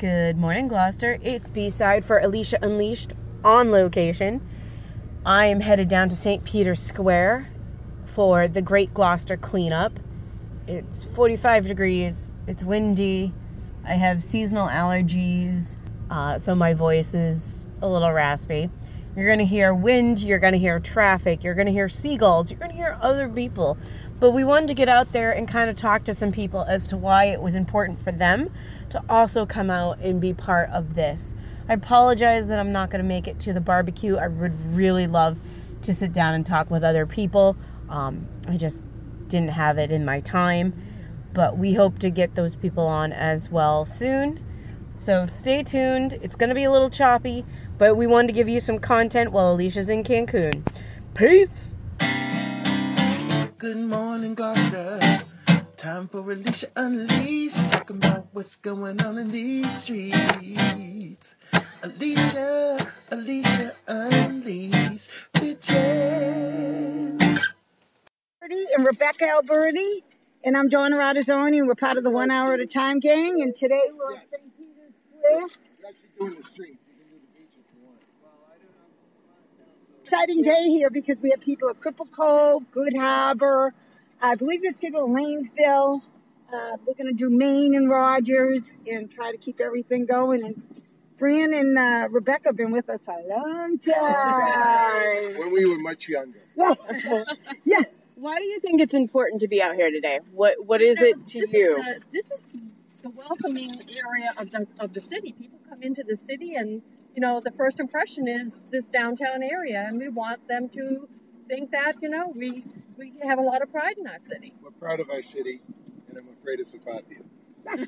Good morning, Gloucester. It's B-side for Alicia Unleashed on location. I am headed down to St. Peter's Square for the Great Gloucester Cleanup. It's 45 degrees. It's windy. I have seasonal allergies, so my voice is a little raspy. You're going to hear wind. You're going to hear traffic. You're going to hear seagulls. You're going to hear other people. But we wanted to get out there and kind of talk to some people as to why it was important for them to also come out and be part of this. I apologize that I'm not going to make it to the barbecue. I would really love to sit down and talk with other people. I just didn't have it in my time. But we hope to get those people on as well soon. So stay tuned. It's going to be a little choppy, but we wanted to give you some content while Alicia's in Cancun. Peace! Good morning, Gloucester. Time for Alicia Unleashed. Talking about what's going on in these streets. Alicia Unleashed. Bitches. And Rebecca Alberti, and I'm Donna Radazzoni, and we're part of the 1 Hour at a Time gang, and today we're at St. Peter's Square. You're actually doing the streets. You can do the beach if you want. Exciting day here because we have people at Cripple Cove, Good Harbor. I believe there's people in Lanesville. We're going to do Maine and Rogers and try to keep everything going. And Fran and Rebecca have been with us a long time. When we were much younger. Yes. Yeah. Why do you think it's important to be out here today? What is it to you? This is the welcoming area of the city. People come into the city and, the first impression is this downtown area, and we want them to think that, we have a lot of pride in our city. We're proud of our city, and I'm afraid of Sapatia. In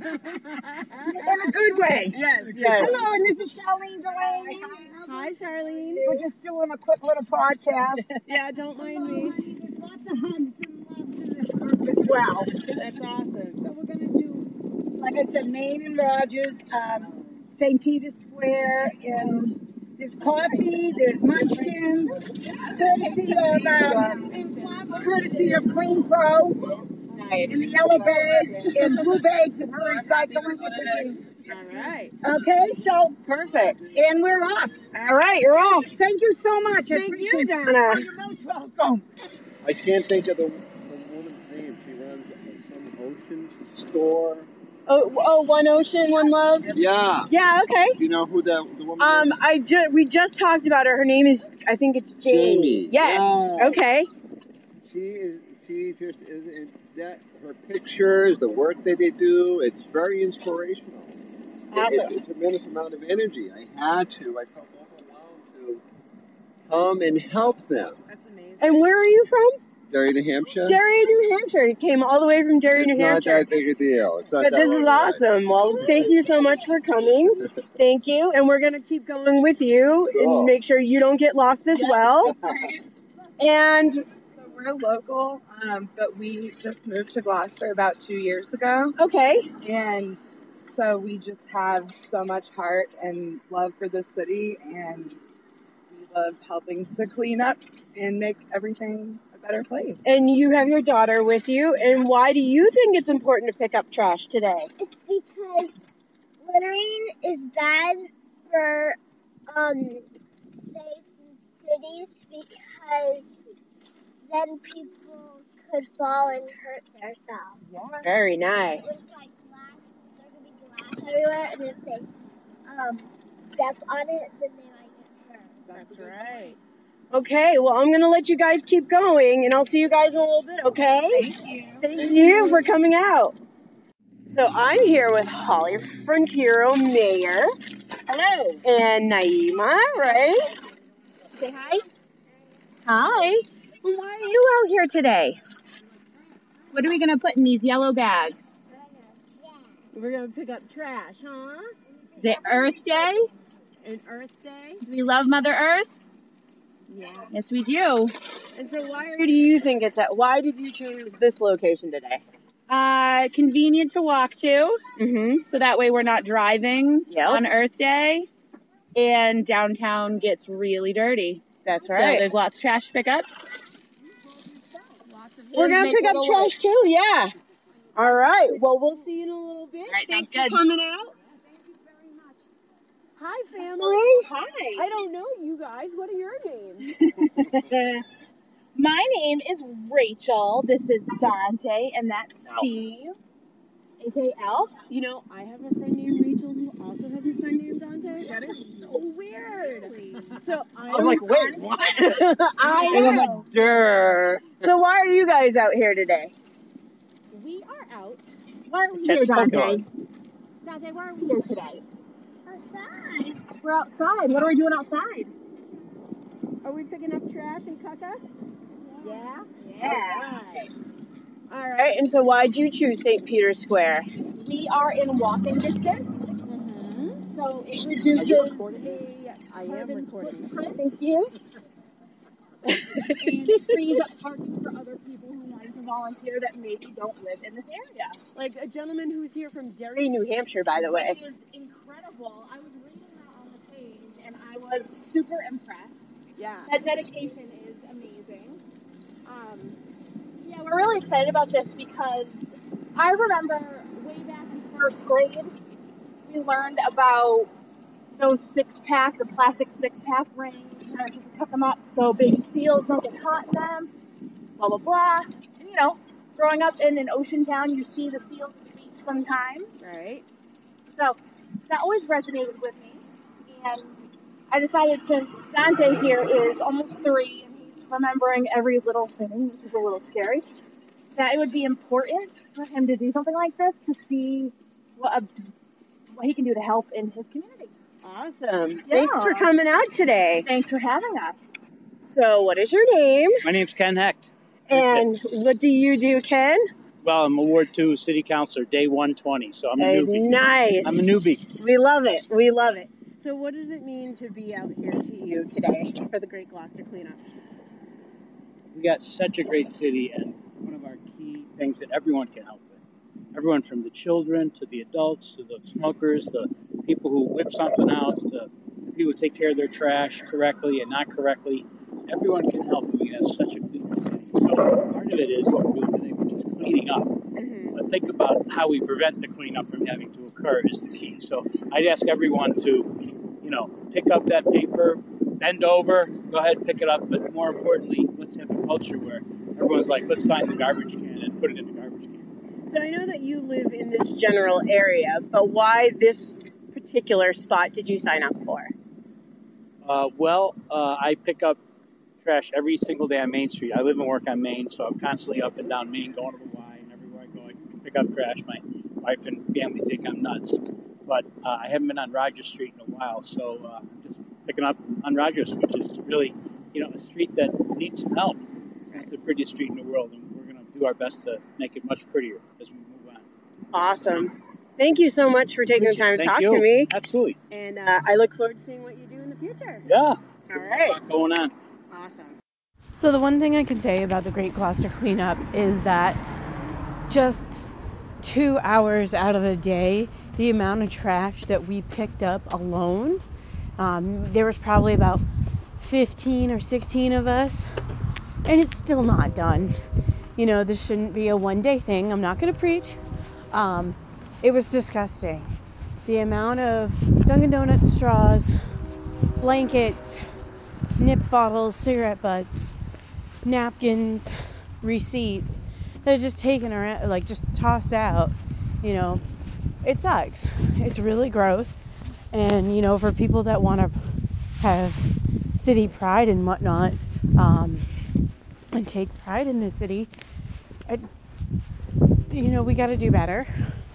a good way. Yes. Hello, and this is Charlene Delaney. Hi, Charlene. We're just doing a quick little podcast. Yeah, don't mind me. There's lots of hugs and love to this group as well. That's awesome. So we're going to do, like I said, Maine and Rogers, St. Peter's Square, and there's coffee, there's munchkins, courtesy of Clean Pro. Nice. And the yellow bags and blue bags that we're recycling. All right. Okay, so Perfect. and we're off. All right, you're off. Thank you so much. Thank you, You're Donna. most welcome. I can't think of the woman's name. She runs some ocean store. Oh, One Ocean, One Love. Yeah. Yeah. Okay. Do you know who the woman is? We just talked about her. Her name is, I think it's Jamie. Yes. Yeah. Okay. She just is that her pictures, the work that they do, it's very inspirational. Awesome. It's a tremendous amount of energy. I felt overwhelmed to come and help them. That's amazing. And where are you from? Derry, New Hampshire? Derry, New Hampshire. You came all the way from Derry, New Hampshire. It's not that big a deal. It's not But that this long is a ride. awesome. Well, thank you so much for coming. Thank you. And we're going to keep going with you Cool. and make sure you don't get lost as well. And So we're local, but we just moved to Gloucester about 2 years ago. okay. And so we just have so much heart and love for the city, and we love helping to clean up and make everything a better place. And you have your daughter with you. And why do you think it's important to pick up trash today? It's because littering is bad for states and cities because then people could fall and hurt themselves. Very nice. There's like glass, there could be glass everywhere, and if they step on it, then they might get hurt. That's right. Okay, well, I'm going to let you guys keep going, and I'll see you guys in a little bit, okay? Thank you. Thank you for coming out. So I'm here with Holly Frontiero, Mayor. Hello. And Naima, right? Say hi. Hi. Well, why are you out here today? What are we going to put in these yellow bags? We're going to pick up trash, huh? Is it Earth Day? And Earth Day? Do we love Mother Earth? Yeah. Yes, we do. And so why do you think why did you choose this location today? Convenient to walk to, Mm-hmm. so that way we're not driving Yep. on Earth Day. And downtown gets really dirty. That's So right. there's lots of trash to pick up. We're going to pick up trash too, yeah. All right. Well, we'll see you in a little bit. All right, Thanks sounds for good. coming out. Hi, family. Hi. I don't know you guys. What are your names? My name is Rachel. This is Dante, and that's Steve. AKL. You know, I have a friend named Rachel who also has a son named Dante. That is so weird. So I was like, wait, what? I And I'm know. like, durr. So why are you guys out here today? We are out. Why are we here, Dante? Dante, why are we here today? Outside. We're outside. What are we doing outside? Are we picking up trash and caca? Yeah? Yeah. All right. And so why'd you choose St. Peter's Square? We are in walking distance, Mm-hmm. so it reduces I am recording. Thank you. And it frees up parking for other people who wanted to volunteer that maybe don't live in this area. Like a gentleman who's here from Derry, New Hampshire, by the way. Which is incredible. I was reading that on the page, and I was super impressed. Yeah. That dedication is amazing. Yeah, we're really excited about this because I remember way back in first grade, we learned about those six-pack, the plastic six-pack rings, and just cut them up so baby seals don't get caught in them, blah, blah, blah. And, you know, growing up in an ocean town, you see the seals at the beach sometimes. Right. So that always resonated with me. And I decided since Dante here is almost 3 and he's remembering every little thing, which is a little scary, that it would be important for him to do something like this to see what he can do to help in his community. Awesome. Yeah. Thanks for coming out today. Thanks for having us. So what is your name? My name's Ken Hecht. And what do you do, Ken? Well, I'm a Ward 2 City Councilor, day 120, so I'm a newbie. Nice. I'm a newbie. We love it. We love it. So what does it mean to be out here to you today for the Great Gloucester Cleanup? We got such a great city, and one of our key things that everyone can help with. Everyone from the children to the adults to the smokers, the people who whip something out, to the people who take care of their trash correctly and not correctly. Everyone can help, and we have such a clean city. So part of it is what we're doing today, which is cleaning up. But think about how we prevent the cleanup from having to occur is the key. So I'd ask everyone to, pick up that paper, bend over, go ahead and pick it up. But more importantly, let's have a culture where everyone's like, let's find the garbage can and put it in the garbage can. So I know that you live in this general area, but why this particular spot did you sign up for? I pick up trash every single day on Main Street. I live and work on Main, so I'm constantly up and down Main, going to the Y, and everywhere I go, I pick up trash. My wife and family think I'm nuts. But I haven't been on Rogers Street in a while, so I'm just picking up on Rogers, which is really, a street that needs some help. It's not the prettiest street in the world, and we're going to do our best to make it much prettier as we move on. Awesome. Thank you so much for taking the time to talk to me. Absolutely. And I look forward to seeing what you do in the future. Yeah. All right. A lot going on. Awesome. So the one thing I can say about the Great Gloucester Cleanup is that just 2 hours out of the day, the amount of trash that we picked up alone, there was probably about 15 or 16 of us, and it's still not done. This shouldn't be a one-day thing. I'm not going to preach. It was disgusting. The amount of Dunkin' Donuts straws, blankets, nip bottles, cigarette butts, napkins, receipts that are just taken around, just tossed out. It sucks. It's really gross. And, for people that want to have city pride and whatnot, and take pride in the city, we got to do better.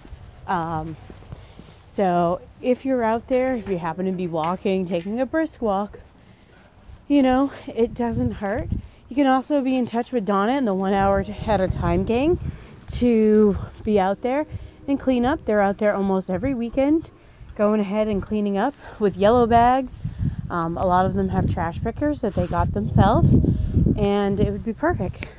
So if you're out there, if you happen to be walking, taking a brisk walk, it doesn't hurt. You can also be in touch with Donna and the 1 hour at a time gang to be out there and clean up. They're out there almost every weekend going ahead and cleaning up with yellow bags. A lot of them have trash pickers that they got themselves, and it would be perfect.